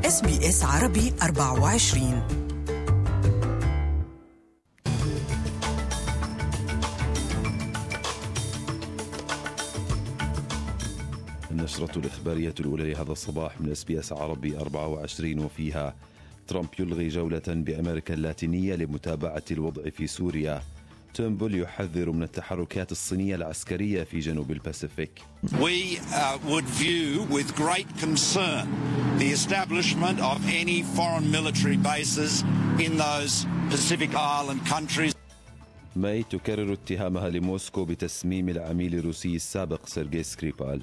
SBS عربي 24. النشرة الإخبارية الأولى لهذا الصباح من SBS عربي 24، وفيها ترامب يلغي جولة بأمريكا اللاتينية لمتابعة الوضع في سوريا. تورنبول يحذر من التحركات الصينية العسكرية في جنوب الباسيفيك. We would view with great concern the establishment of any foreign military bases in those Pacific Island countries. ماي تكرر اتهامها لموسكو بتسميم العميل الروسي السابق سيرجي سكريبال.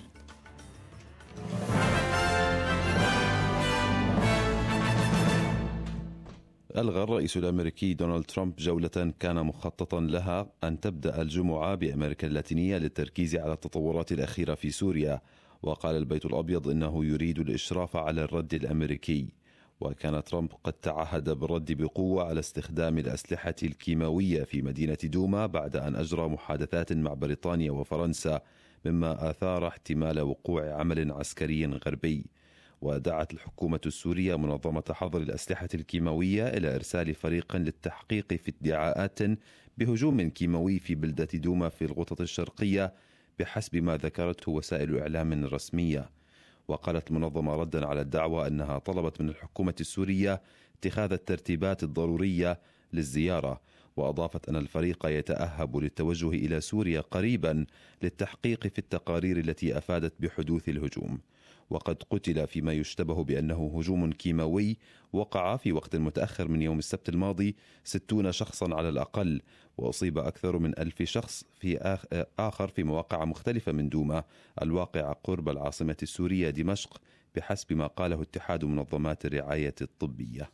ألغى الرئيس الأمريكي دونالد ترامب جولة كان مخططا لها أن تبدأ الجمعة بأمريكا اللاتينية للتركيز على التطورات الأخيرة في سوريا. وقال البيت الأبيض إنه يريد الإشراف على الرد الأمريكي. وكان ترامب قد تعهد بالرد بقوة على استخدام الأسلحة الكيماوية في مدينة دوما بعد أن أجرى محادثات مع بريطانيا وفرنسا، مما آثار احتمال وقوع عمل عسكري غربي. ودعت الحكومة السورية منظمة حظر الأسلحة الكيماوية إلى إرسال فريق للتحقيق في ادعاءات بهجوم كيماوي في بلدة دوما في الغوطة الشرقية بحسب ما ذكرته وسائل إعلام رسمية. وقالت المنظمة ردا على الدعوة أنها طلبت من الحكومة السورية اتخاذ الترتيبات الضرورية للزيارة، وأضافت أن الفريق يتأهب للتوجه إلى سوريا قريبا للتحقيق في التقارير التي أفادت بحدوث الهجوم. وقد قتل فيما يشتبه بأنه هجوم كيماوي وقع في وقت متأخر من يوم السبت الماضي 60 شخصا على الأقل، وأصيب أكثر من 1000 شخص في آخر في مواقع مختلفة من دوما الواقعة قرب العاصمة السورية دمشق، بحسب ما قاله اتحاد منظمات الرعاية الطبية.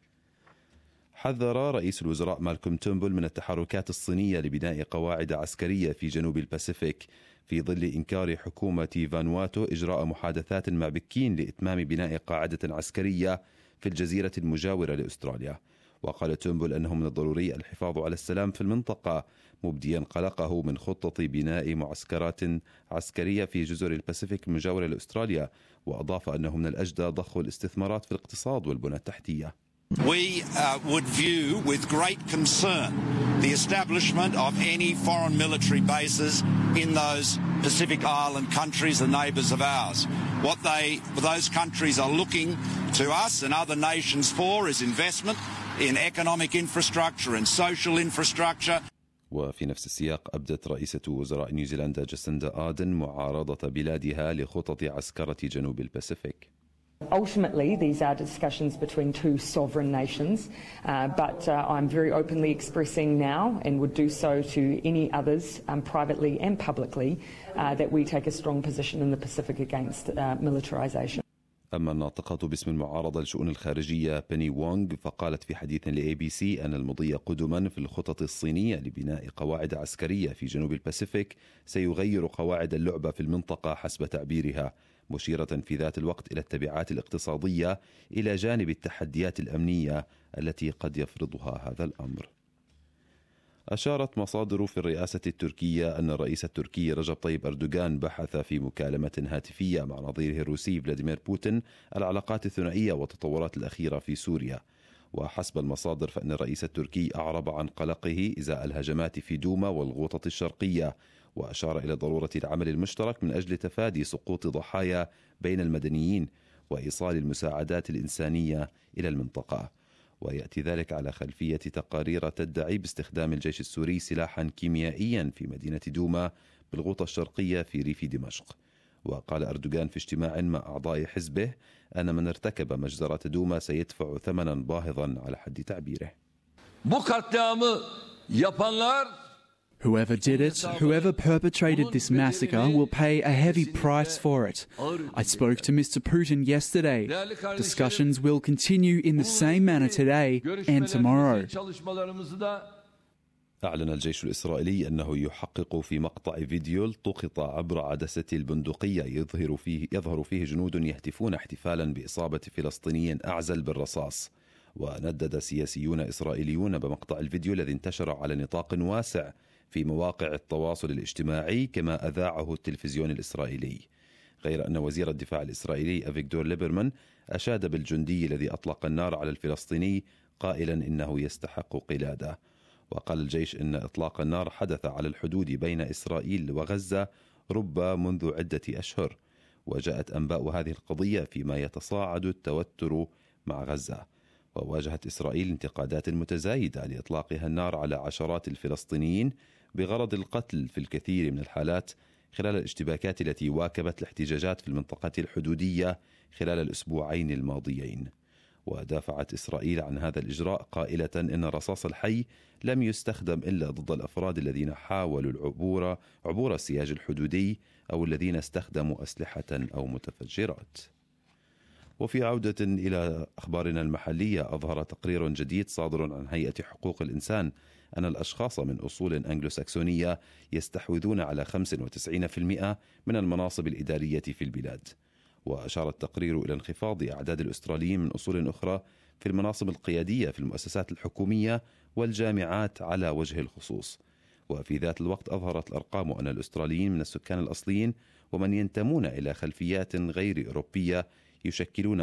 حذر رئيس الوزراء مالكوم تورنبول من التحركات الصينية لبناء قواعد عسكرية في جنوب الباسيفيك، في ظل إنكار حكومة فانواتو إجراء محادثات مع بكين لإتمام بناء قاعدة عسكرية في الجزيرة المجاورة لأستراليا. وقال تورنبول أنه من الضروري الحفاظ على السلام في المنطقة، مبديا قلقه من خطة بناء معسكرات عسكرية في جزر الباسيفيك المجاورة لأستراليا. وأضاف أنه من الأجدى ضخ الاستثمارات في الاقتصاد والبنى التحتية. We would view with great concern the establishment of any foreign military bases in those Pacific Island countries, the neighbours of ours. What those countries are looking to us and other nations for is investment in economic infrastructure and social infrastructure. وفي نفس السياق أبدت رئيسة وزراء نيوزيلندا جاسيندا آردن معارضة بلادها لخطط عسكرة جنوب الباسيفيك. Ultimately, these are discussions between two sovereign nations, but I'm very openly expressing now and would do so to any others, privately and publicly, that we take a strong position in the Pacific against militarisation. أما الناطقة باسم المعارضة لشؤون الخارجية بيني وونغ فقالت في حديث لABC أن المضي قدما في الخطط الصينية لبناء قواعد عسكرية في جنوب الباسيفيك سيغير قواعد اللعبة في المنطقة حسب تعبيرها، مشيرة في ذات الوقت إلى التبعات الاقتصادية إلى جانب التحديات الأمنية التي قد يفرضها هذا الأمر. أشارت مصادر في الرئاسة التركية أن الرئيس التركي رجب طيب أردوغان بحث في مكالمة هاتفية مع نظيره الروسي فلاديمير بوتين العلاقات الثنائية والتطورات الأخيرة في سوريا. وحسب المصادر فإن الرئيس التركي أعرب عن قلقه إزاء الهجمات في دوما والغوطة الشرقية، وأشار إلى ضرورة العمل المشترك من أجل تفادي سقوط ضحايا بين المدنيين وإيصال المساعدات الإنسانية إلى المنطقة. ويأتي ذلك على خلفية تقارير تدعي باستخدام الجيش السوري سلاحا كيميائيا في مدينة دوما بالغوطة الشرقية في ريف دمشق. وقال أردوغان في اجتماع مع أعضاء حزبه أن من ارتكب مجزرة دوما سيدفع ثمنا باهظا على حد تعبيره. Whoever did it, whoever perpetrated this massacre will pay a heavy price for it. I spoke to Mr. Putin yesterday. Discussions will continue in the same manner today and tomorrow. أعلن الجيش الإسرائيلي أنه يحقق في مقطع فيديو التقط عبر عدسة البندقية يظهر فيه جنود يهتفون احتفالا بإصابة فلسطيني أعزل بالرصاص. وندد سياسيون إسرائيليون بمقطع الفيديو الذي انتشر على نطاق واسع في مواقع التواصل الاجتماعي كما أذاعه التلفزيون الإسرائيلي. غير أن وزير الدفاع الإسرائيلي أفيغدور ليبرمان أشاد بالجندي الذي أطلق النار على الفلسطيني قائلا إنه يستحق قلادة. وقال الجيش إن إطلاق النار حدث على الحدود بين إسرائيل وغزة رب منذ عدة أشهر، وجاءت أنباء هذه القضية فيما يتصاعد التوتر مع غزة. وواجهت إسرائيل انتقادات متزايدة لإطلاقها النار على عشرات الفلسطينيين بغرض القتل في الكثير من الحالات خلال الاشتباكات التي واكبت الاحتجاجات في المنطقة الحدودية خلال الأسبوعين الماضيين. ودافعت إسرائيل عن هذا الإجراء قائلة إن الرصاص الحي لم يستخدم إلا ضد الأفراد الذين حاولوا عبور السياج الحدودي أو الذين استخدموا أسلحة أو متفجرات. وفي عودة إلى أخبارنا المحلية، أظهر تقرير جديد صادر عن هيئة حقوق الإنسان أن الأشخاص من أصول أنجلوساكسونية يستحوذون على 95% من المناصب الإدارية في البلاد. وأشار التقرير إلى انخفاض أعداد الأستراليين من أصول أخرى في المناصب القيادية في المؤسسات الحكومية والجامعات على وجه الخصوص. وفي ذات الوقت أظهرت الأرقام أن الأستراليين من السكان الأصليين ومن ينتمون إلى خلفيات غير أوروبية يشكلون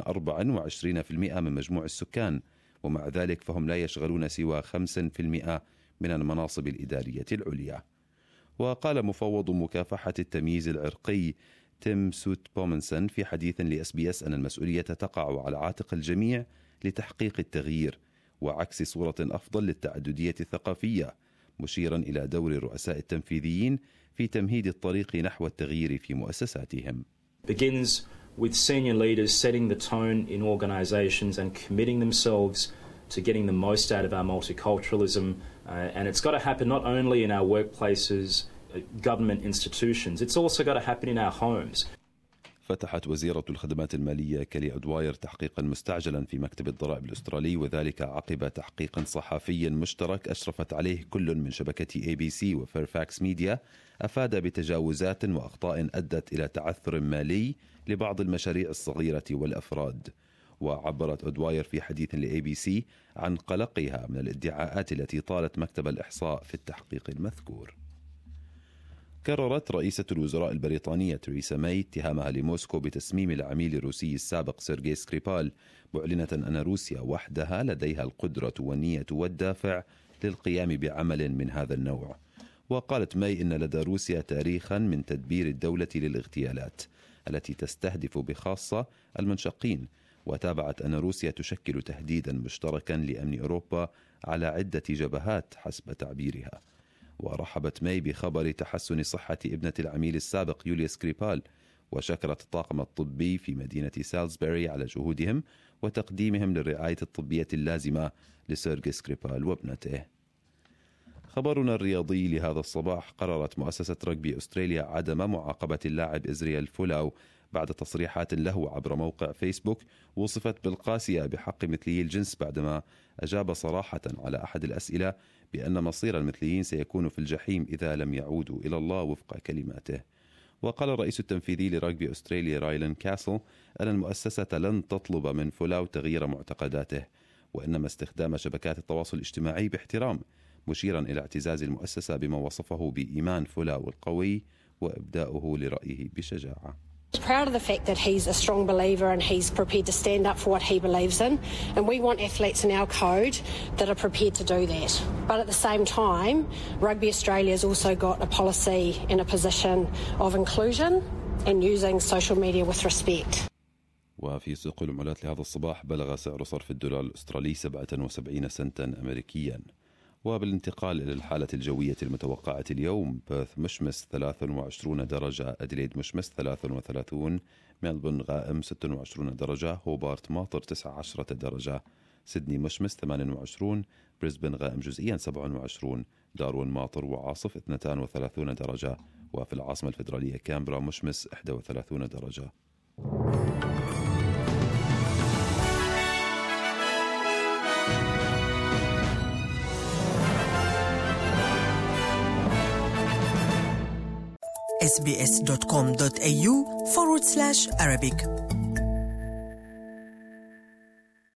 24% من مجموع السكان، ومع ذلك فهم لا يشغلون سوى 5% من المناصب الإدارية العليا. وقال مفوض مكافحة التمييز العرقي تيم سوت بومنسون في حديث لSBS أن المسؤولية تقع على عاتق الجميع لتحقيق التغيير وعكس صورة أفضل للتعددية الثقافية، مشيرا إلى دور الرؤساء التنفيذيين في تمهيد الطريق نحو التغيير في مؤسساتهم. Begins with senior leaders setting the tone in organisations and committing themselves to getting the most out of our multiculturalism, and it's got to happen not only in our workplaces, government institutions, it's also got to happen in our homes. فتحت وزيرة الخدمات المالية كيلي أدواير تحقيقا مستعجلا في مكتب الضرائب الأسترالي، وذلك عقب تحقيق صحفي مشترك أشرفت عليه كل من شبكة ABC وفيرفاكس ميديا أفاد بتجاوزات وأخطاء أدت إلى تعثر مالي لبعض المشاريع الصغيرة والأفراد. وعبرت أدواير في حديث لABC عن قلقها من الادعاءات التي طالت مكتب الإحصاء في التحقيق المذكور. كررت رئيسة الوزراء البريطانية تريسا ماي اتهامها لموسكو بتسميم العميل الروسي السابق سيرجي سكريبال، معلنة أن روسيا وحدها لديها القدرة والنية والدافع للقيام بعمل من هذا النوع. وقالت ماي إن لدى روسيا تاريخا من تدبير الدولة للاغتيالات التي تستهدف بخاصة المنشقين، وتابعت أن روسيا تشكل تهديدا مشتركا لأمن أوروبا على عدة جبهات حسب تعبيرها. ورحبت ماي بخبر تحسن صحة ابنة العميل السابق يوليا سكريبال، وشكرت الطاقم الطبي في مدينة سالزبوري على جهودهم وتقديمهم للرعاية الطبية اللازمة لسيرجي سكريبال وابنته. خبرنا الرياضي لهذا الصباح، قررت مؤسسة رجبي أستراليا عدم معاقبة اللاعب إزريال فولاو بعد تصريحات له عبر موقع فيسبوك وصفت بالقاسية بحق مثلي الجنس، بعدما أجاب صراحة على أحد الأسئلة بأن مصير المثليين سيكون في الجحيم إذا لم يعودوا إلى الله وفق كلماته. وقال الرئيس التنفيذي لرجبي أستراليا رايلان كاسل أن المؤسسة لن تطلب من فولاو تغيير معتقداته، وإنما استخدام شبكات التواصل الاجتماعي باحترام، مشيرا إلى اعتزاز المؤسسة بما وصفه بإيمان فولاو القوي وإبداؤه لرأيه بشجاعة. Proud of the fact that he's a strong believer and he's prepared to stand up for what he believes in, and we want athletes in our code that are prepared to do that. But at the same time, Rugby Australia has also got a policy and a position of inclusion and using social media with respect. وفي سوق العملات لهذا الصباح بلغ سعر صرف الدولار الأسترالي 77 سنتا أمريكيا. وبالانتقال إلى الحالة الجوية المتوقعة اليوم، بيرث مشمس 23 درجة، أديليد مشمس 33، ملبورن غائم 26 درجة، هوبارت ماطر 19 درجة، سيدني مشمس 28، بريسبن غائم جزئيا 27، داروين ماطر وعاصف 32 درجة، وفي العاصمة الفيدرالية كامبرا مشمس 31 درجة. sbs.com.au/Arabic